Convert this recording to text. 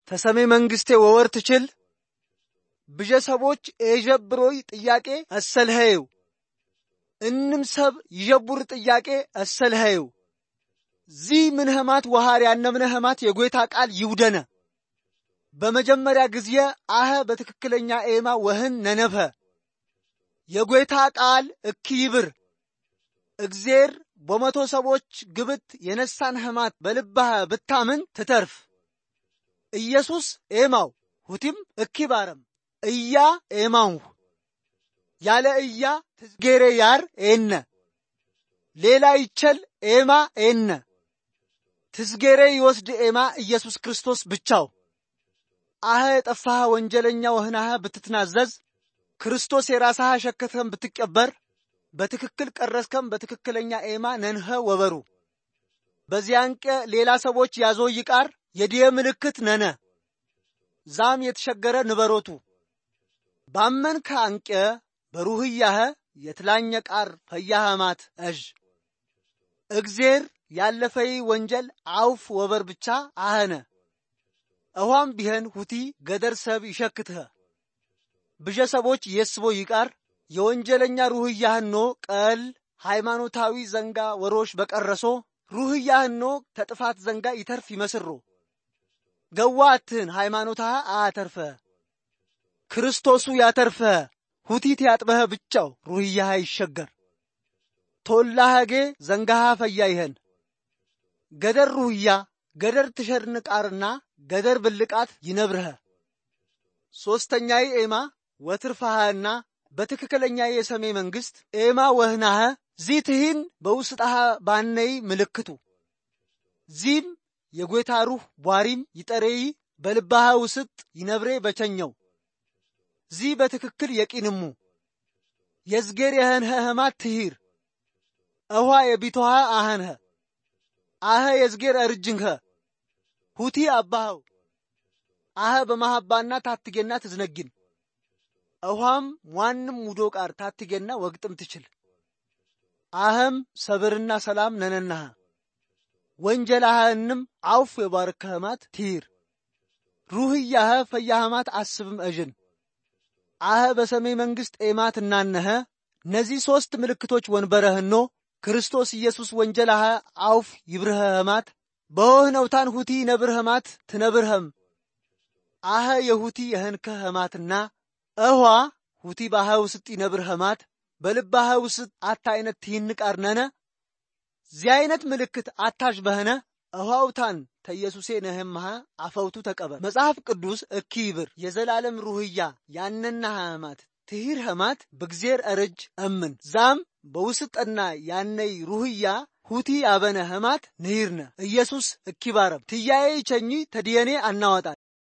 ተሰሜ መንግስቴ ወወር ትችል ብጀሰቦች ኤጀብሮይ ጥያቄ አሰልሃዩ እንም ሰብ ይጀቡር ጥያቄ አሰልሃዩ ዚ ምንህማት ወሃር ያነምነህማት የጎይታ ቃል ይውደነ በመጀመሪያ ጊዜ አህ በትክክለኛ ኤማ ወህን ነነፈ የጎይታ ቃል እክይብር እግዚአብሔር በመቶ ሰዎች ግብት የነሳን ህማት በልባህ ብታምን ትተርፍ ኢየሱስ ኤማው ሁቲም እክባረም እያ ኤማው ያለ እያ ትዝጌሬ ያር ኤነ ሌላ ይቸል ኤማ ኤነ ትዝጌሬ ይወስድ ኤማ ኢየሱስ ክርስቶስ ብቻው አህ የጠፋህ ወንጀለኛ ወህናህ ብትትናዘዝ ክርስቶስ የራስህ ሸከተም ብትቀበር በትክክል ቀረስከም በትክክለኛ ኤማ ነንህ ወበሩ በዚያንቀ ሌላ ሰዎች ያዞ ይቃር የዲየ ምልክት ነነ ዛም የተሸገረ ንበሮቱ ባመንከ አንቀ በሩህያህ የትላኘ ቃር ፈያህማት እጅ እግዚአብሔር ያለፈይ ወንጀል አውፍ ወበር ብቻ አህነ አዋም ቢሄን ሁቲ ገደር ሰብ ይሸክትህ ብጀሰቦች የስቦ ይቃር የወንጀለኛ ሩህያህኖ ቀል ሃይማኖታዊ ዘንጋ ወሮሽ በቀረሶ ሩህያህኖ ተጥፋት ዘንጋ ይተርፍ ይመስሩ ገዋትን ሃይማኖታህ አተርፈ ክርስቶሱ ያተርፈ ሁቲት ያጥበህ ብቻው ሩህያህ ይሸገር ቶላሃጌ ዘንጋሃ ፈያይህን ገደር ሩህያ ገደር ትሸርንቃርና ገደር ብልቃት ይነብርህ ሶስተኛይ ኤማ ወትርፋሃና በትክክለኛ የሰሜ መንግስት ኤማ ወህናህ ዚትህን በውስጣህ ባነይ ምልክቱ ዚም የጎይታ ሩህ ቧሪም ይጠሬይ በልባህ ውስጥ ይነብሬ በቸኛው ዚ በትክክል የቂንሙ የዝጌር የህንህ ህማት ትሂር አዋ የቢቶሃ አህንህ አህ የዝጌር እርጅንህ ሁቲ አባው አህ በማህባና ታትገና ትዝነግን አዋም ዋንም ሙዶ ቃር ታትገና ወግጥም ትችል አህም ሰብርና ሰላም ነነናህ ወንጀላህንም አውፍ የባርከህማት ትሂር ሩህያህ ፈያህማት አስብም እጅን አህ በሰሜ መንግስት ኤማት እናነህ ነዚህ ሶስት ምልክቶች ወንበረህኖ ክርስቶስ ኢየሱስ ወንጀላህ አውፍ ይብርህማት በሆነውታን ሁቲ ነብርህማት ትነብርህም አህ የሁቲ የህንከህማትና አዋ ሁቲ ባህ ውስጥ ይነብርህማት በልባህ ውስጥ አታይነት ትይንቃርነነ ዚህ አይነት ምልክት አታጅ በህነ አዋውታን ተኢየሱሴ ነህምሃ አፈውቱ ተቀበል መጽሐፍ ቅዱስ እክይብር የዘላለም ሩህያ ያነና ህማት ትሂር ህማት በእግዚአብሔር እርጅ አምን ዛም በውስጥና ያነይ ሩህያ ሁቲ አበነ ህማት ንሂርነ ኢየሱስ እክባረም ትያዬ ቸኝ ተዲየኔ አናወጣ